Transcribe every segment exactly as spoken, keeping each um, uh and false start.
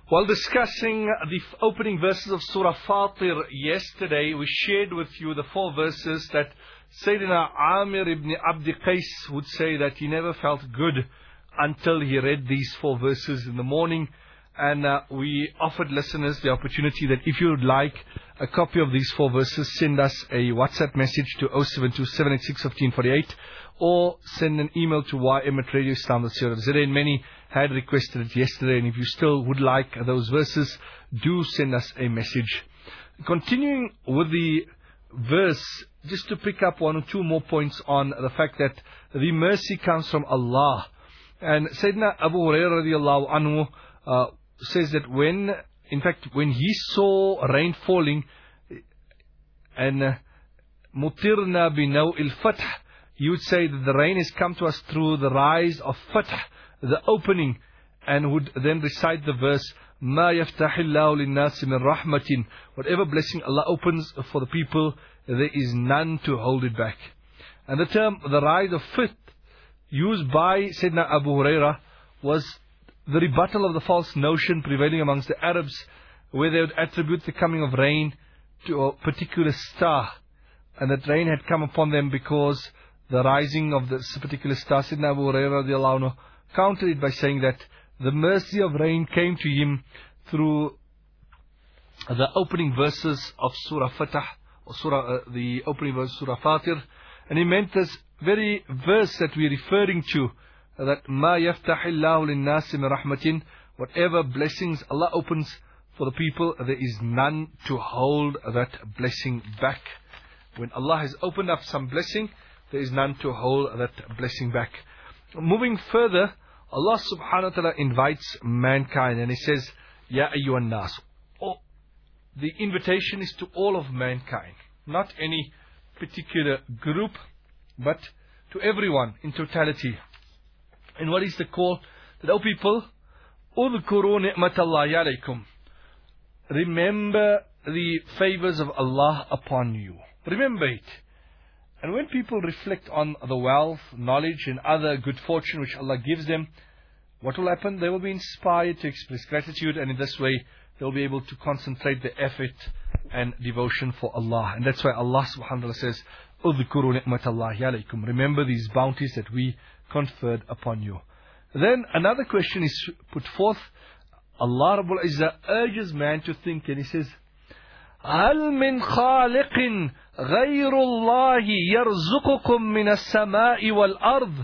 While discussing the opening verses of Surah Fatir yesterday, we shared with you the four verses that Sayyidina Amir ibn Abdi Qais would say that he never felt good until he read these four verses in the morning. And uh, we offered listeners the opportunity that if you would like a copy of these four verses, send us a WhatsApp message to zero seven two seven eight six one five four eight or send an email to y m at radio islam dot co dot z a. And many had requested it yesterday, and if you still would like those verses, do send us a message. Continuing with the verse, just to pick up one or two more points on the fact that the mercy comes from Allah. And Sayyidina Abu Hurairah radiallahu anhu uh, says that when, in fact, when he saw rain falling, and mutirna bi naw'il fath, he would say that the rain has come to us through the rise of fath, the opening, and would then recite the verse, Ma yaftahillahu linnasi min rahmatin. Whatever blessing Allah opens for the people, there is none to hold it back. And the term, the rise of fath, used by Sayyidina Abu Hurairah, was the rebuttal of the false notion prevailing amongst the Arabs, where they would attribute the coming of rain to a particular star, and that rain had come upon them because the rising of this particular star. Sayyidina Abu Hurairah radiallahu anhu countered it by saying that the mercy of rain came to him through the opening verses of Surah Fatah, or Surah, uh, the opening verse of Surah Fatir, and he meant this very verse that we're referring to, that Ma yaftahillahu linnasi min rahmatin, whatever blessings Allah opens for the people, there is none to hold that blessing back. When Allah has opened up some blessing, there is none to hold that blessing back. Moving further, Allah subhanahu wa ta'ala invites mankind, and He says, Ya ayyuhan nas. Oh, the invitation is to all of mankind, not any particular group, but to everyone in totality. And what is the call? That, oh people, udhkuru ni'matallahi alaykum. Remember the favors of Allah upon you. Remember it. And when people reflect on the wealth, knowledge and other good fortune which Allah gives them, what will happen? They will be inspired to express gratitude, and in this way they will be able to concentrate their effort and devotion for Allah. And that's why Allah subhanahu wa ta'ala says, Udhkuru ni'matallahi alaykum. Remember these bounties that we conferred upon you. Then another question is put forth. Allah Rabbul Izzah urges man to think, and He says, هل من خالق غير الله يرزقكم من السماء والأرض.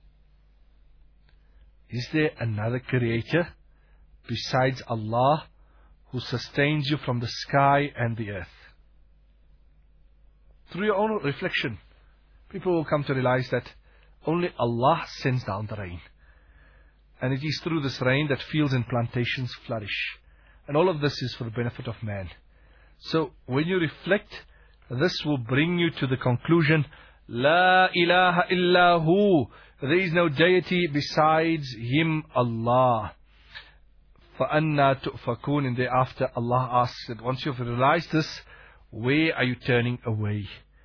Is there another creator besides Allah who sustains you from the sky and the earth? Through your own reflection, people will come to realize that only Allah sends down the rain. And it is through this rain that fields and plantations flourish. And all of this is for the benefit of man. So when you reflect, this will bring you to the conclusion, La ilaha illahu. There is no deity besides Him, Allah. فَأَنَّا تُؤْفَكُونَ. And thereafter Allah asks that once you have realized this, where are you turning away?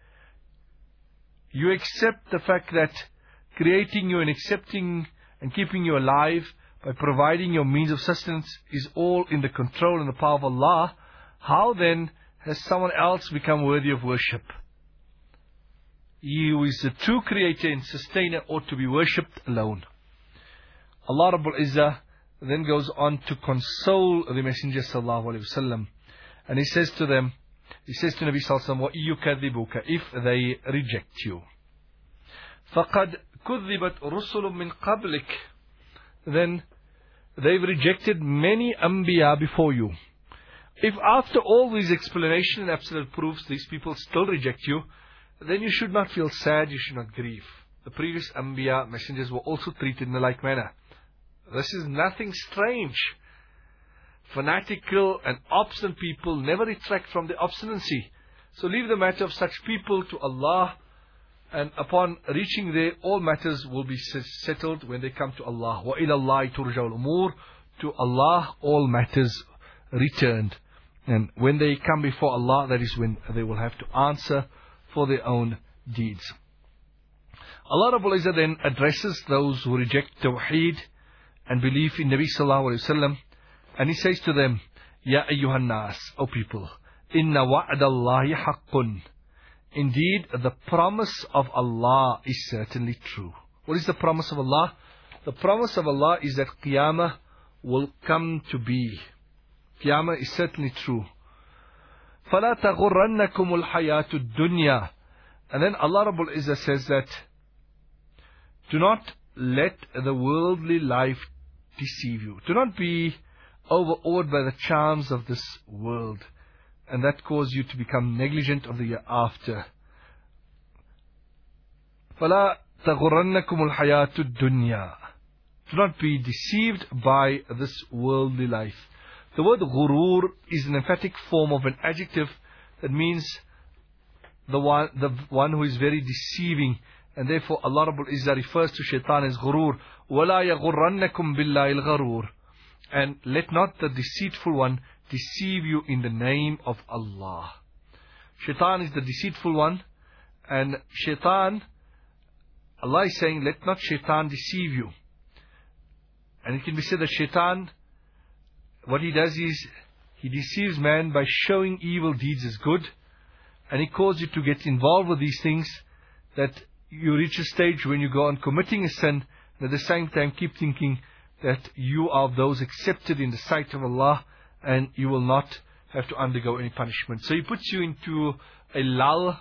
You accept the fact that creating you and accepting and keeping you alive by providing your means of sustenance is all in the control and the power of Allah. How then has someone else become worthy of worship? He who is the true creator and sustainer ought to be worshipped alone. Allah Rabbul Izzah then goes on to console the Messenger sallallahu alaihi wasallam, and He says to them, He says to Nabi sallallahu alaihi wasallam, وَإِيُّكَذِّبُكَ, if they reject you. فَقَدْ كُذِّبَتْ رُسُلٌ مِّن قَبْلِكَ, then they've rejected many Anbiya before you. If after all these explanations and absolute proofs these people still reject you, then you should not feel sad, you should not grieve. The previous Anbiya, messengers, were also treated in the like manner. This is nothing strange. Fanatical and obstinate people never retract from their obstinacy. So leave the matter of such people to Allah, and upon reaching there, all matters will be settled when they come to Allah. وَإِلَى اللَّهِ تُرْجَعُ الْأُمُورِ. To Allah all matters returned. And when they come before Allah, that is when they will have to answer for their own deeds. Allah Rabbul Izzah then addresses those who reject Tawheed and belief in Nabi Sallallahu Alaihi Wasallam, And he says to them, Ya ayyuhan nas, O people, inna wa'dallahi haqqun. Indeed, the promise of Allah is certainly true. What is the promise of Allah? The promise of Allah is that Qiyamah will come to be. Qiyamah is certainly true. فَلَا تَغُرَّنَّكُمُ الْحَيَاةُ الدُّنْيَا. And then Allah Rabbul Izzah says that, do not let the worldly life deceive you. Do not be overawed by the charms of this world, and that cause you to become negligent of the year after. فَلَا تَغُرَّنَّكُمُ الْحَيَاةُ الدُّنْيَا. Do not be deceived by this worldly life. The word ghurur is an emphatic form of an adjective that means the one, the one who is very deceiving. And therefore Allah Rabbul Izzah refers to shaitan as ghurur. وَلَا يَغُرَّنَّكُمْ بِاللَّهِ الْغَرُورِ. And let not the deceitful one deceive you in the name of Allah. Shaitan is the deceitful one. And shaitan, Allah is saying, let not shaitan deceive you. And it can be said that shaitan, what he does is, he deceives man by showing evil deeds as good. And he causes you to get involved with these things, that you reach a stage when you go on committing a sin, and at the same time keep thinking that you are of those accepted in the sight of Allah, and you will not have to undergo any punishment. So he puts you into a lull.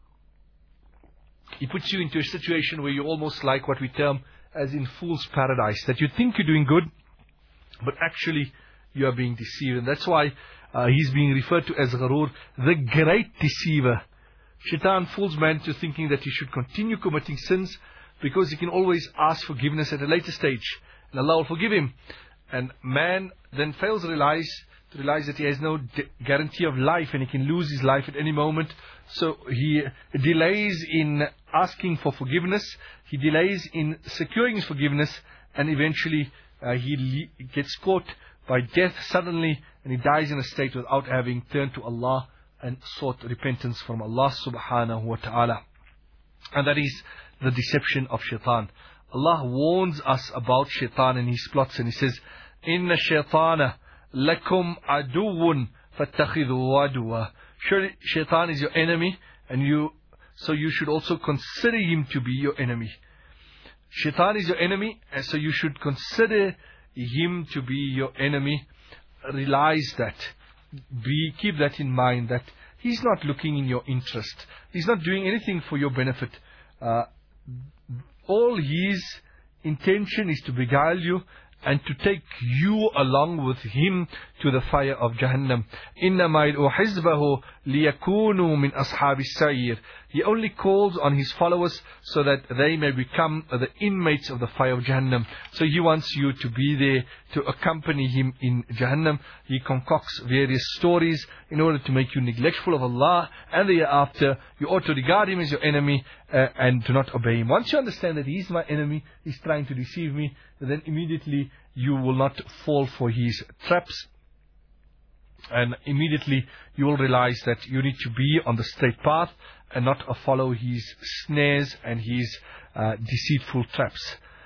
He puts you into a situation where you're almost like what we term as in fool's paradise, that you think you're doing good, but actually you are being deceived. And that's why uh, he's being referred to as Gharur, the great deceiver. Shaitan fools man to thinking that he should continue committing sins because he can always ask forgiveness at a later stage, and Allah will forgive him. And man then fails to realize, to realize that he has no guarantee of life, and he can lose his life at any moment. So he delays in asking for forgiveness, he delays in securing his forgiveness, and eventually uh, he gets caught by death suddenly, and he dies in a state without having turned to Allah and sought repentance from Allah subhanahu wa ta'ala. And that is the deception of shaitan. Allah warns us about shaitan and his plots, and he says, Inna shaitana lakum aduwun fattakhidhu aduwa. Surely shaitan is your enemy, and you so you should also consider him to be your enemy. Shaitan is your enemy, and so you should consider him to be your enemy. Realize that. Be, keep that in mind, that he's not looking in your interest. He's not doing anything for your benefit. Uh, all his intention is to beguile you and to take you along with him to the fire of Jahannam. إِنَّمَا يَدْعُو حِزْبَهُ لِيَكُونُوا مِنْ أَصْحَابِ السَّعِيرِ. He only calls on his followers so that they may become the inmates of the fire of Jahannam. So he wants you to be there to accompany him in Jahannam. He concocts various stories in order to make you neglectful of Allah, and the year after you ought to regard him as your enemy uh, and do not obey him. Once you understand that he is my enemy, he's trying to deceive me, then immediately you will not fall for his traps. And immediately you will realize that you need to be on the straight path and not follow his snares and his uh, deceitful traps.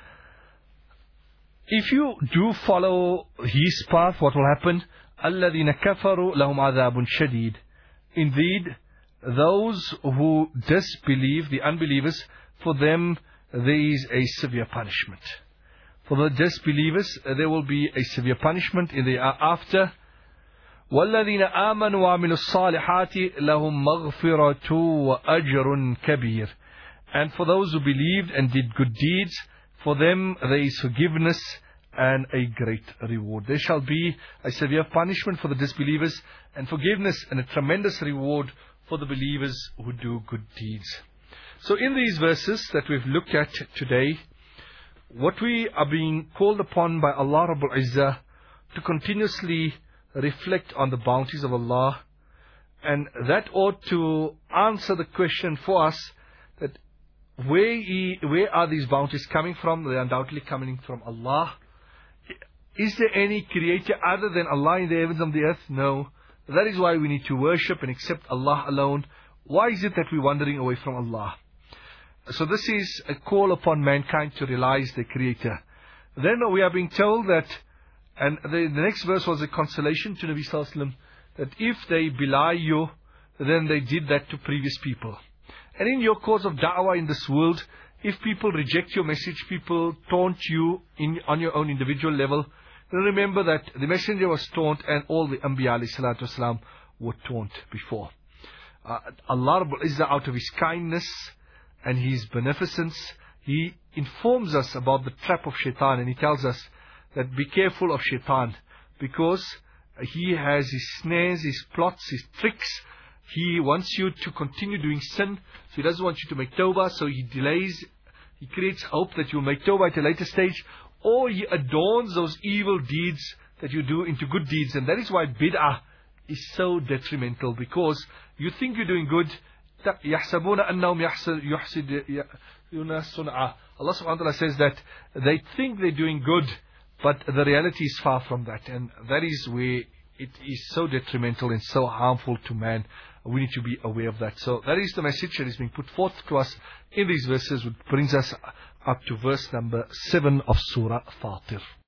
If you do follow his path, what will happen? الَّذِينَ كَفَرُوا لَهُمْ عَذَابٌ شَدِيدٌ. Indeed, those who disbelieve, the unbelievers, for them there is a severe punishment. For the disbelievers, uh, there will be a severe punishment in the after. وَالَّذِينَ آمَنُوا وَعَمِلُوا الصَّالِحَاتِ لَهُمْ مَغْفِرَةٌ وَأَجْرٌ كَبِيرٌ. And for those who believed and did good deeds, for them there is forgiveness and a great reward. There shall be a severe punishment for the disbelievers, and forgiveness and a tremendous reward for the believers who do good deeds. So in these verses that we've looked at today, what we are being called upon by Allah Rabbul Izzah to continuously reflect on the bounties of Allah, and that ought to answer the question for us that where, he, where are these bounties coming from? They are undoubtedly coming from Allah. Is there any creator other than Allah in the heavens and the earth? No. That is why we need to worship and accept Allah alone. Why is it that we're wandering away from Allah? So this is a call upon mankind to realize the creator. Then we are being told that And the, the next verse was a consolation to Nabi Sallallahu Alaihi Wasallam that if they belie you, then they did that to previous people. And in your cause of da'wah in this world, if people reject your message, people taunt you in, on your own individual level, then remember that the messenger was taunt and all the Anbiya alayhi salatu wasalam were taunt before. Uh, Allah Rabbul Izzah, out of His kindness and His beneficence, He informs us about the trap of shaitan, and He tells us that be careful of shaitan, because he has his snares, his plots, his tricks. He wants you to continue doing sin, so he doesn't want you to make tawbah, so he delays, he creates hope that you'll make tawbah at a later stage, or he adorns those evil deeds that you do into good deeds. And that is why bid'ah is so detrimental, because you think you're doing good. يَحْسَبُونَ أَنَّهُمْ يُحْسِنُونَ صُنْعًا. Allah subhanahu wa ta'ala says that they think they're doing good, but the reality is far from that. And that is where it is so detrimental and so harmful to man. We need to be aware of that. So that is the message that is being put forth to us in these verses, which brings us up to verse number seven of Surah Fatir.